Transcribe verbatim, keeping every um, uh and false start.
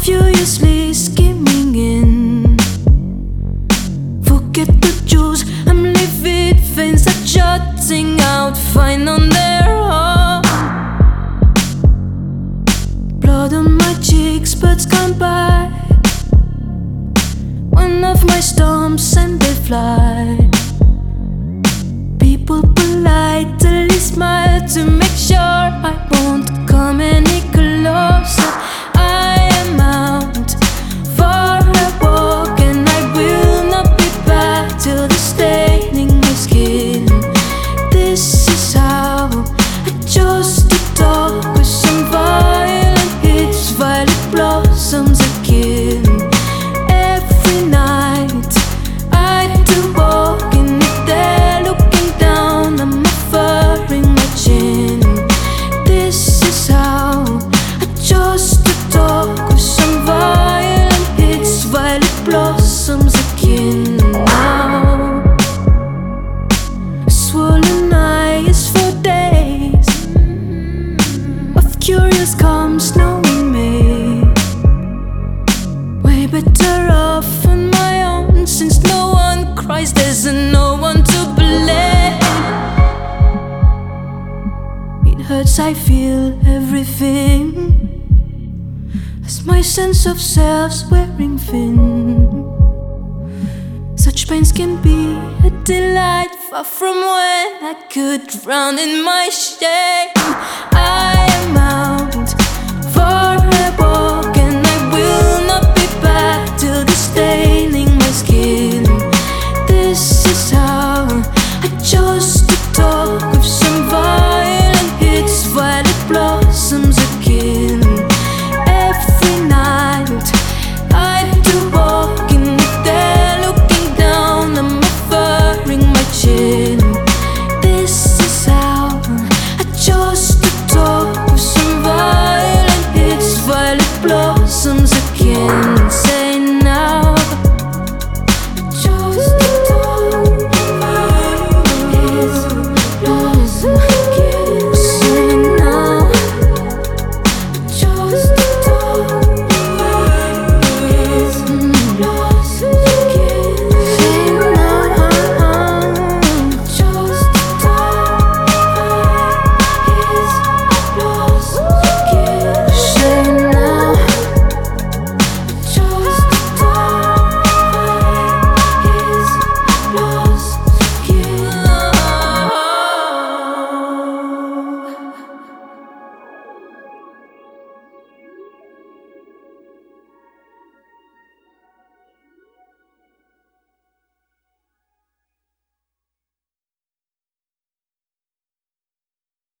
furiously skimming in. Forget the jewels, I'm livid, veins are jutting out, fine on their own. Blood on my cheeks, birds come by. One of my storms and they fly. People politely smile to make sure I won't come any closer. I am out for a walk and I will not be back till the staining my skin. This is how I chose to talk with some violent hits, violet blossoms again. Every night I do walk in it there, looking down, I'm offering my chin. This is how I chose to talk with some violent hits, violet blossoms again. Now swollen eyes for days of curious calms knowing me. Way better off on my own, since no one cries, there's no one to blame. It hurts, I feel everything, as my sense of self's wearing thin. Such pains can be a delight, far from when I could drown in my shame. I am out